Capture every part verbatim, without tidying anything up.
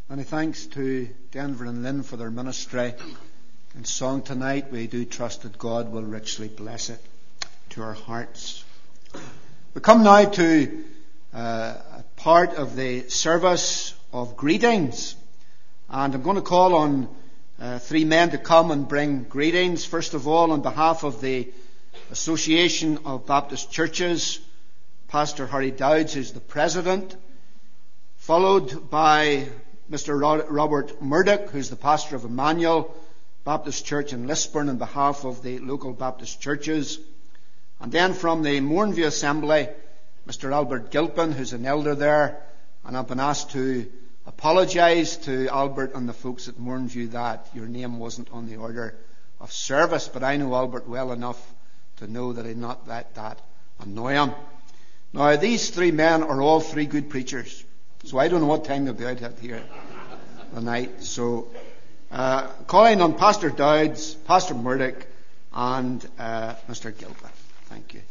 Many thanks to Denver and Lynn for their ministry and song tonight. We do trust that God will richly bless it to our hearts. We come now to uh, a part of the service of greetings, and I'm going to call on uh, three men to come and bring greetings. First of all, on behalf of the Association of Baptist Churches, Pastor Harry Dowds is the president, followed by Mister Robert Murdoch, who's the pastor of Emmanuel Baptist Church in Lisburn on behalf of the local Baptist churches. And then from the Mourneview Assembly, Mister Albert Gilpin, who's an elder there. And I've been asked to apologise to Albert and the folks at Mourneview that your name wasn't on the order of service. But I know Albert well enough to know that I did not let that annoy him. Now, these three men are all three good preachers. So I don't know what time they'll be out here tonight. So, uh, calling on Pastor Dowds, Pastor Murdoch, and uh, Mister Gilpin. Thank you.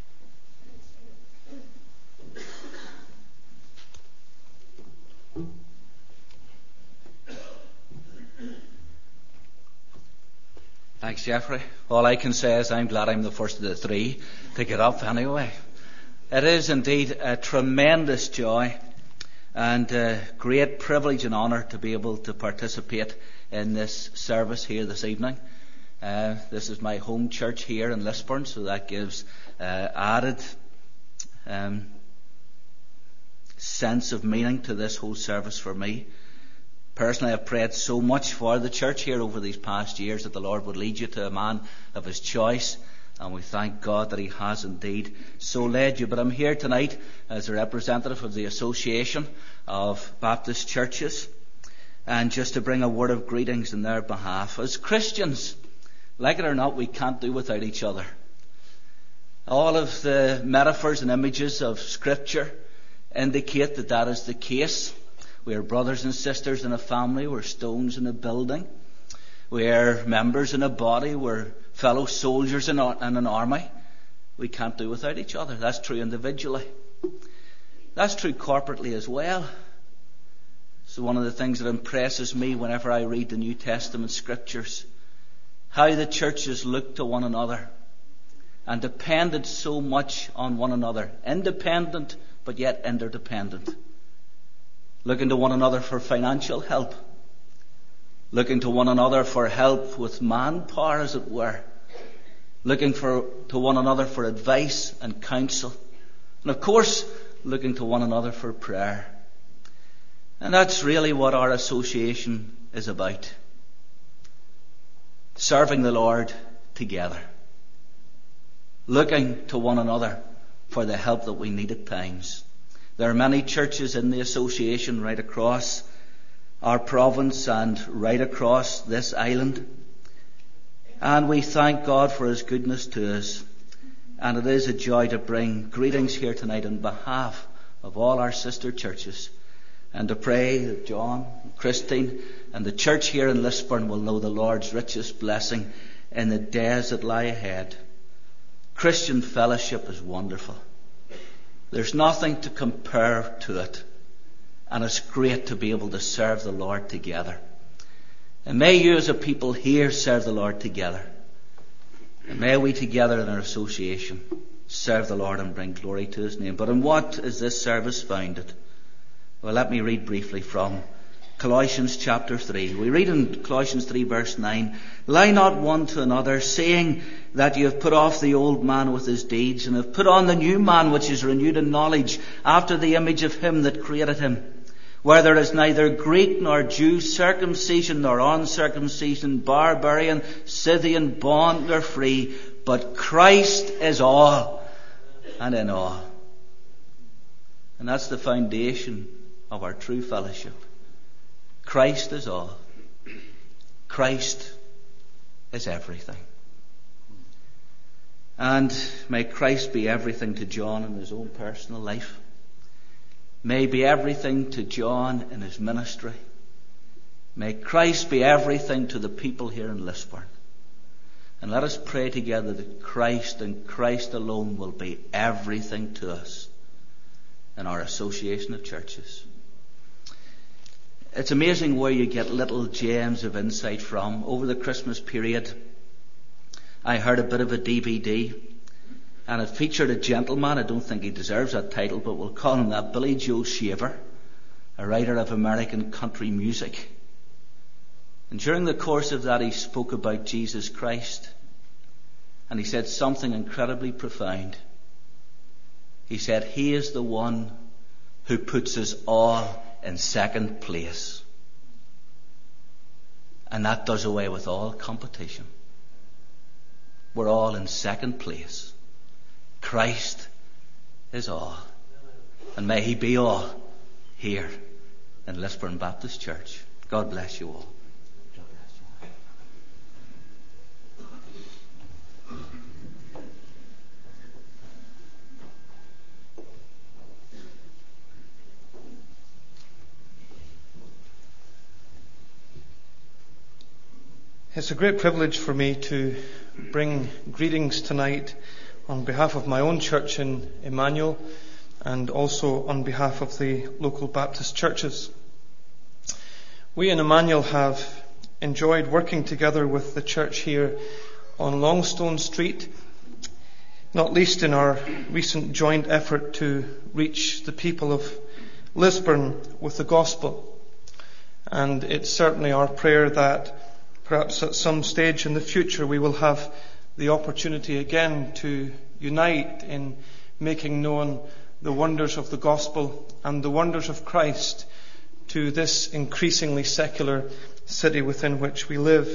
Thanks, Jeffrey. All I can say is I'm glad I'm the first of the three to get up anyway. It is indeed a tremendous joy and a great privilege and honour to be able to participate in this service here this evening. Uh, this is my home church here in Lisburn, so that gives uh, added um, sense of meaning to this whole service for me. Personally, I've prayed so much for the church here over these past years that the Lord would lead you to a man of His choice. And we thank God that He has indeed so led you. But I'm here tonight as a representative of the Association of Baptist Churches, and just to bring a word of greetings in their behalf. As Christians, like it or not, we can't do without each other. All of the metaphors and images of Scripture indicate that that is the case. We are brothers and sisters in a family. We're stones in a building. We are members in a body. We're fellow soldiers in an army. We can't do without each other. That's true individually. That's true corporately as well. So one of the things that impresses me whenever I read the New Testament scriptures, how the churches looked to one another and depended so much on one another. Independent, but yet interdependent. Looking to one another for financial help. Looking to one another for help with manpower, as it were. Looking for to one another for advice and counsel. And of course, looking to one another for prayer. And that's really what our association is about. Serving the Lord together. Looking to one another for the help that we need at times. There are many churches in the association right across our province and right across this island. And we thank God for His goodness to us. And it is a joy to bring greetings here tonight on behalf of all our sister churches. And to pray that John, Christine and the church here in Lisburn will know the Lord's richest blessing in the days that lie ahead. Christian fellowship is wonderful. There's nothing to compare to it. And it's great to be able to serve the Lord together. And may you as a people here serve the Lord together. And may we together in our association serve the Lord and bring glory to His name. But in what is this service founded? Well, let me read briefly from Colossians chapter three. We read in Colossians three verse nine, "Lie not one to another, saying that you have put off the old man with his deeds, and have put on the new man which is renewed in knowledge after the image of Him that created him. Where there is neither Greek nor Jew, circumcision nor uncircumcision, barbarian, Scythian, bond nor free, but Christ is all and in all." And that's the foundation of our true fellowship. Christ is all. Christ is everything. And may Christ be everything to John in his own personal life. May be everything to John in his ministry. May Christ be everything to the people here in Lisburn. And let us pray together that Christ and Christ alone will be everything to us in our association of churches. it's amazing where you get little gems of insight from. Over the Christmas period, I heard a bit of a D V D, and it featured a gentleman. I don't think he deserves that title, but we'll call him that, Billy Joe Shaver, a writer of American country music. And during the course of that, he spoke about Jesus Christ, and he said something incredibly profound. He said, He is the one who puts us all in second place. And that does away with all competition. We're all in second place. Christ is all. And may He be all here in Lisburn Baptist Church. God bless you all. It's a great privilege for me to bring greetings tonight on behalf of my own church in Emmanuel and also on behalf of the local Baptist churches. We in Emmanuel have enjoyed working together with the church here on Longstone Street, not least in our recent joint effort to reach the people of Lisburn with the gospel. And it's certainly our prayer that perhaps at some stage in the future we will have the opportunity again to unite in making known the wonders of the gospel and the wonders of Christ to this increasingly secular city within which we live.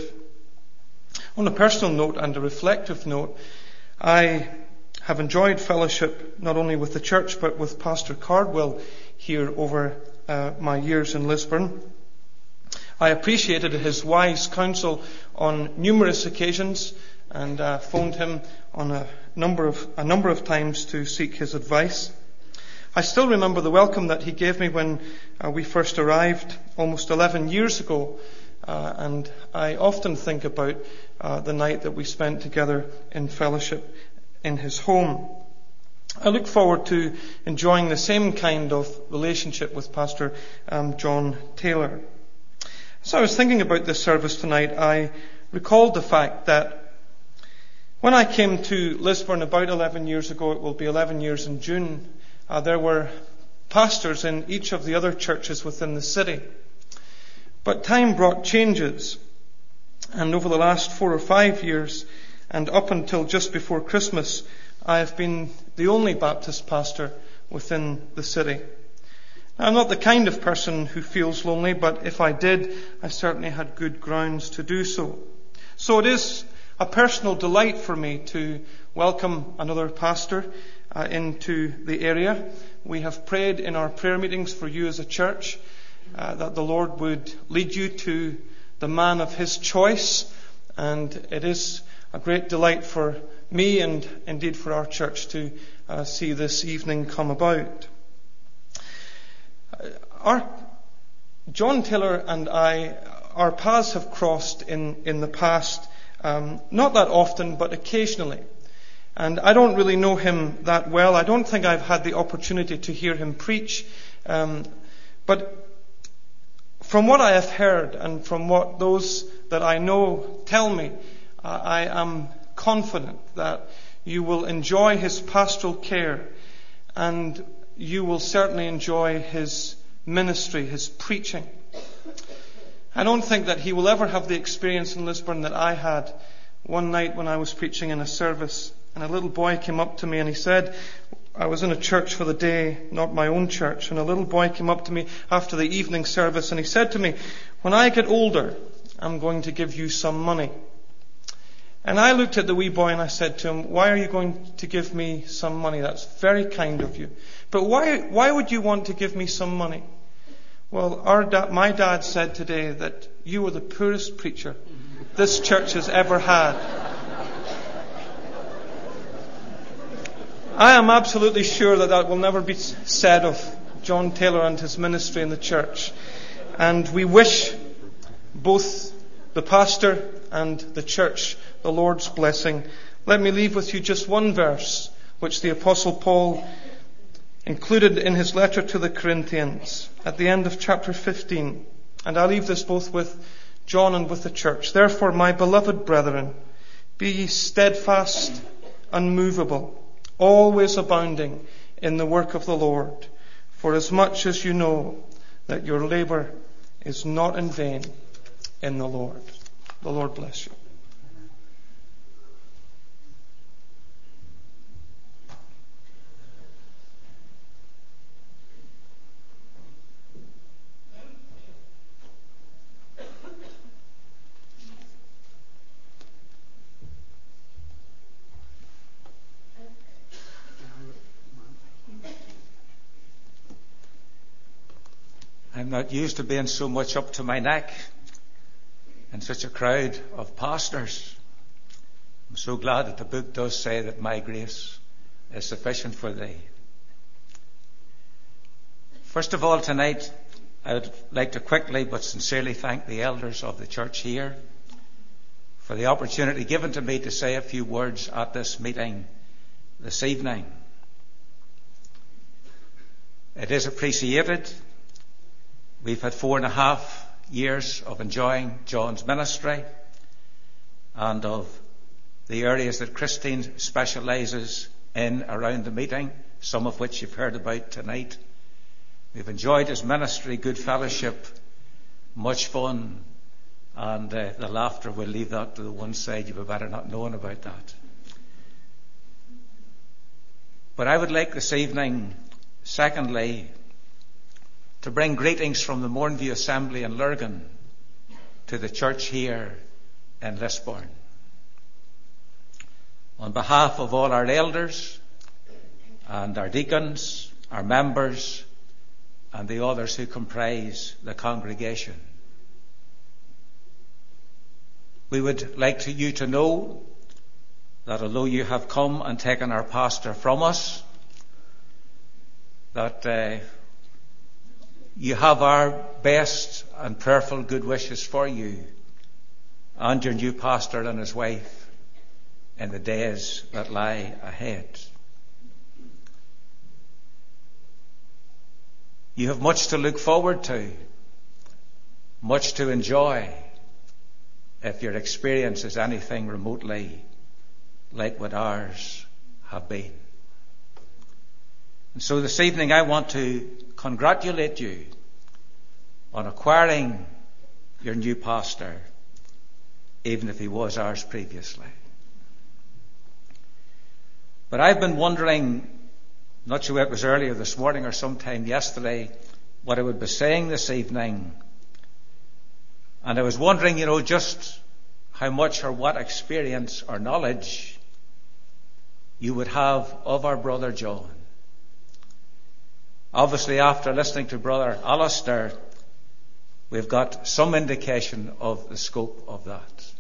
On a personal note and a reflective note, I have enjoyed fellowship not only with the church but with Pastor Cardwell here over uh, my years in Lisburn. I appreciated his wise counsel on numerous occasions and uh, phoned him on a number of a number of times to seek his advice. I still remember the welcome that he gave me when uh, we first arrived almost eleven years ago, uh, and I often think about uh, the night that we spent together in fellowship in his home. I look forward to enjoying the same kind of relationship with Pastor um, John Taylor. So I was thinking about this service tonight. I recalled the fact that when I came to Lisburn about eleven years ago, it will be eleven years in June, uh, there were pastors in each of the other churches within the city. But time brought changes. And over the last four or five years, and up until just before Christmas, I have been the only Baptist pastor within the city. I'm not the kind of person who feels lonely, but if I did, I certainly had good grounds to do so. So it is a personal delight for me to welcome another pastor uh, into the area. We have prayed in our prayer meetings for you as a church uh, that the Lord would lead you to the man of His choice, and it is a great delight for me and indeed for our church to uh, see this evening come about. Our John Taylor and I, our paths have crossed in, in the past, um, not that often, but occasionally. And I don't really know him that well. I don't think I've had the opportunity to hear him preach. Um, but from what I have heard and from what those that I know tell me, uh, I am confident that you will enjoy his pastoral care, and you will certainly enjoy his ministry, his preaching. I don't think that he will ever have the experience in Lisburn that I had one night when I was preaching in a service, and a little boy came up to me and he said, I was in a church for the day, not my own church, and a little boy came up to me after the evening service and he said to me, when I get older, I'm going to give you some money. And I looked at the wee boy and I said to him, why are you going to give me some money? That's very kind of you. But why, why would you want to give me some money? Well, our da- my dad said today that you were the poorest preacher this church has ever had. I am absolutely sure that that will never be said of John Taylor and his ministry in the church. And we wish both the pastor and the church the Lord's blessing. Let me leave with you just one verse which the Apostle Paul included in his letter to the Corinthians at the end of chapter fifteen. And I leave this both with John and with the church. Therefore, my beloved brethren, be ye steadfast, unmovable, always abounding in the work of the Lord, for as much as you know that your labour is not in vain in the Lord. The Lord bless you. I'm not used to being so much up to my neck in such a crowd of pastors. I'm so glad that the book does say that my grace is sufficient for thee. First of all, tonight, I would like to quickly but sincerely thank the elders of the church here for the opportunity given to me to say a few words at this meeting this evening. It is appreciated. We've had four and a half years of enjoying John's ministry and of the areas that Christine specialises in around the meeting, some of which you've heard about tonight. We've enjoyed his ministry, good fellowship, much fun, and uh, the laughter, we'll leave that to the one side. You've better not known about that. But I would like this evening, secondly, to bring greetings from the Mornview Assembly in Lurgan to the church here in Lisburn. On behalf of all our elders and our deacons, our members, and the others who comprise the congregation, we would like to, you to know that although you have come and taken our pastor from us, that uh, you have our best and prayerful good wishes for you and your new pastor and his wife in the days that lie ahead. You have much to look forward to, much to enjoy, if your experience is anything remotely like what ours have been. And so this evening I want to congratulate you on acquiring your new pastor, even if he was ours previously. But I've been wondering, not sure if it was earlier this morning or sometime yesterday, what I would be saying this evening. And I was wondering, you know, just how much or what experience or knowledge you would have of our brother John. Obviously, after listening to Brother Alistair, we've got some indication of the scope of that.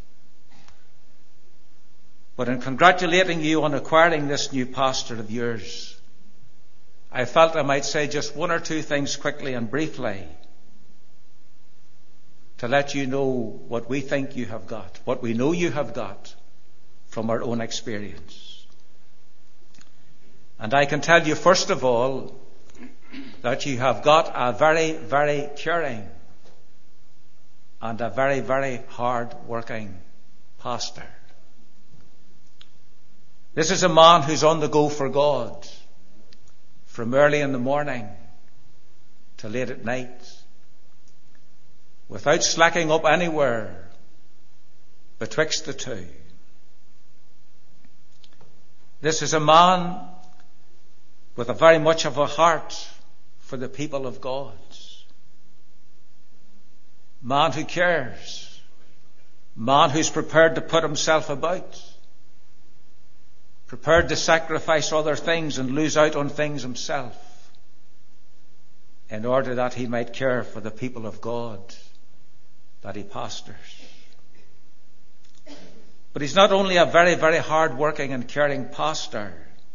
But in congratulating you on acquiring this new pastor of yours, I felt I might say just one or two things quickly and briefly to let you know what we think you have got, what we know you have got from our own experience. And I can tell you, first of all, that you have got a very, very caring and a very, very hard-working pastor. This is a man who's on the go for God from early in the morning to late at night, without slacking up anywhere betwixt the two. This is a man with a very much of a heart for the people of God. Man who cares. Man who's prepared to put himself about. Prepared to sacrifice other things and lose out on things himself in order that he might care for the people of God that he pastors. But he's not only a very, very hard-working and caring pastor,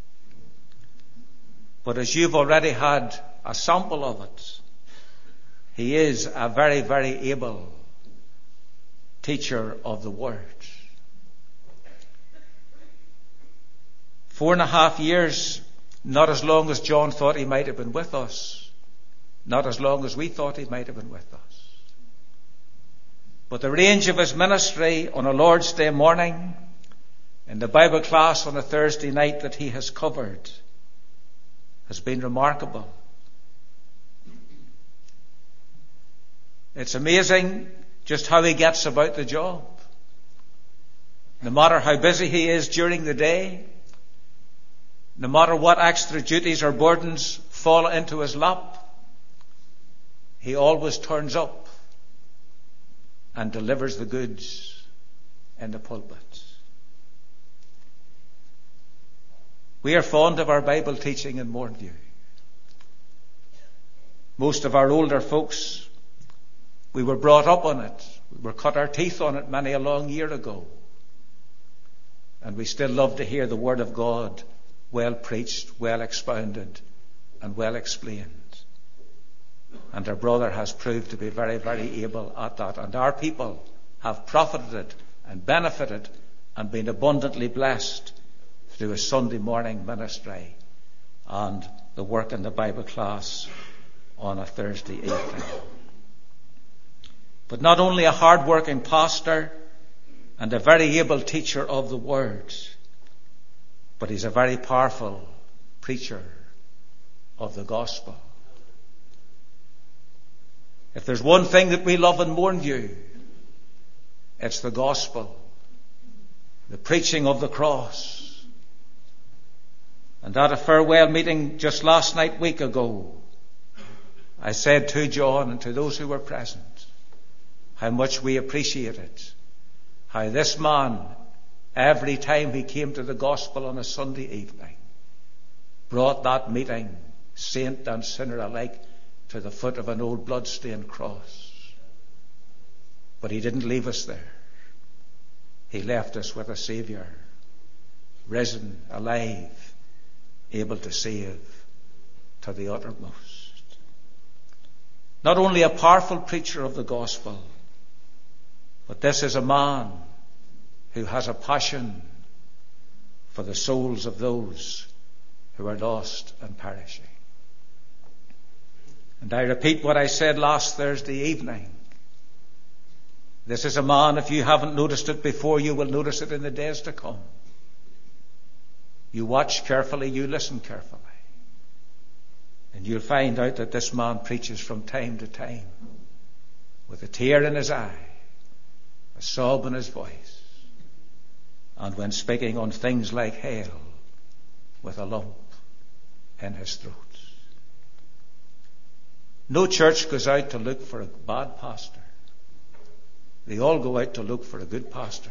but as you've already had a sample of it, he is a very, very able teacher of the Word. Four and a half years, not as long as John thought he might have been with us, not as long as we thought he might have been with us. But the range of his ministry on a Lord's Day morning, in the Bible class on a Thursday night that he has covered, has been remarkable. It's amazing just how he gets about the job. No matter how busy he is during the day, no matter what extra duties or burdens fall into his lap, he always turns up and delivers the goods in the pulpit. We are fond of our Bible teaching in Mournview. Most of our older folks, we were brought up on it. We were cut our teeth on it many a long year ago. And we still love to hear the Word of God well preached, well expounded, and well explained. And our brother has proved to be very, very able at that. And our people have profited and benefited and been abundantly blessed through a Sunday morning ministry and the work in the Bible class on a Thursday evening. But not only a hard-working pastor and a very able teacher of the Word, but he's a very powerful preacher of the gospel. If there's one thing that we love in Mournview, it's the gospel, the preaching of the cross. And at a farewell meeting just last night, week ago, I said to John and to those who were present how much we appreciate it. How this man, every time he came to the gospel on a Sunday evening, brought that meeting, saint and sinner alike, to the foot of an old blood-stained cross. But he didn't leave us there. He left us with a Saviour, risen, alive, able to save to the uttermost. Not only a powerful preacher of the gospel, but this is a man who has a passion for the souls of those who are lost and perishing. And I repeat what I said last Thursday evening. This is a man, if you haven't noticed it before, you will notice it in the days to come. You watch carefully, you listen carefully, and you'll find out that this man preaches from time to time with a tear in his eye, a sob in his voice, and when speaking on things like hell, with a lump in his throat. No church goes out to look for a bad pastor. They all go out to look for a good pastor.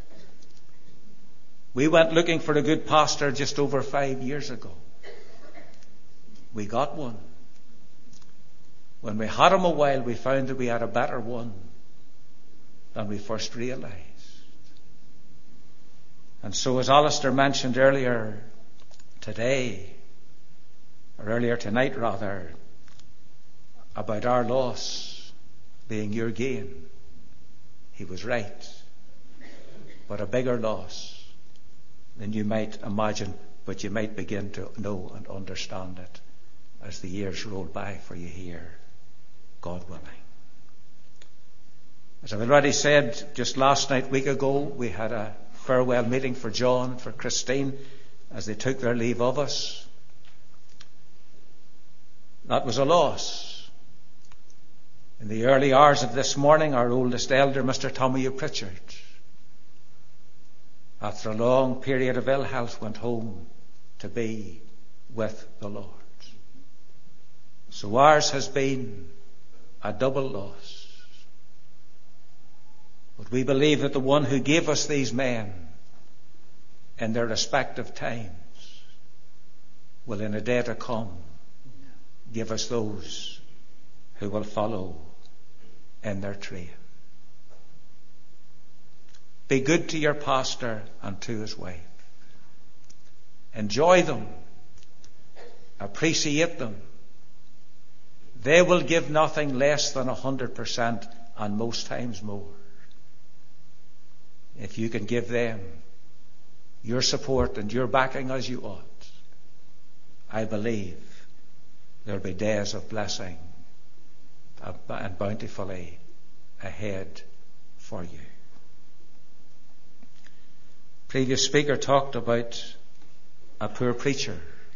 We went looking for a good pastor just over five years ago. We got one. When we had him a while, we found that we had a better one than we first realized. And so, as Alistair mentioned earlier today, or earlier tonight rather, about our loss being your gain, he was right. But a bigger loss than you might imagine, but you might begin to know and understand it as the years roll by for you here, God willing. As I've already said, just last night, week ago, we had a farewell meeting for John, for Christine, as they took their leave of us. That was a loss. In the early hours of this morning, our oldest elder, Mister Tommy Pritchard, after a long period of ill health, went home to be with the Lord. So ours has been a double loss. But we believe that the one who gave us these men in their respective times will in a day to come give us those who will follow in their train. Be good to your pastor and to his wife. Enjoy them. Appreciate them. They will give nothing less than a hundred percent, and most times more. If you can give them your support and your backing as you ought, I believe there'll be days of blessing and bountifully ahead for you. Previous speaker talked about a poor preacher.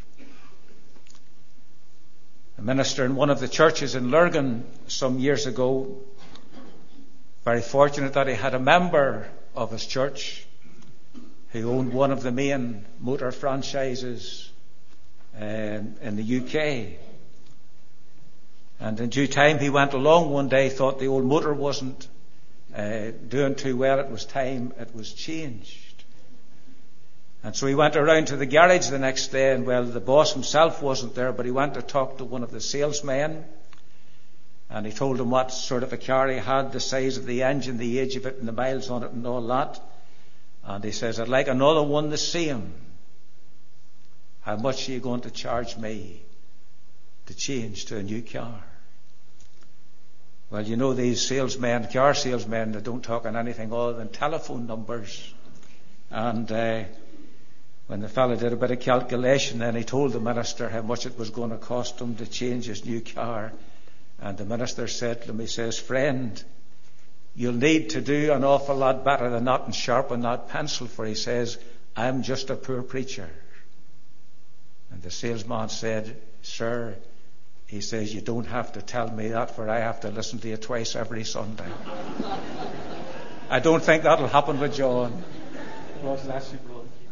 A minister in one of the churches in Lurgan some years ago, very fortunate that he had a member of his church who owned one of the main motor franchises um, in the U K. And in due time he went along one day, thought the old motor wasn't uh, doing too well. It was time it was changed. And so he went around to the garage the next day, and well, the boss himself wasn't there, but he went to talk to one of the salesmen, and he told him what sort of a car he had, the size of the engine, the age of it, and the miles on it, and all that. And he says, I'd like another one the same. How much are you going to charge me to change to a new car? Well, you know these salesmen, car salesmen, they don't talk on anything other than telephone numbers. And uh, when the fellow did a bit of calculation, then he told the minister how much it was going to cost him to change his new car. And the minister said to him, he says, friend, you'll need to do an awful lot better than that and sharpen that pencil, for he says, I'm just a poor preacher. And the salesman said, sir, he says, you don't have to tell me that, for I have to listen to you twice every Sunday. I don't think that'll happen with John. God bless you, brother.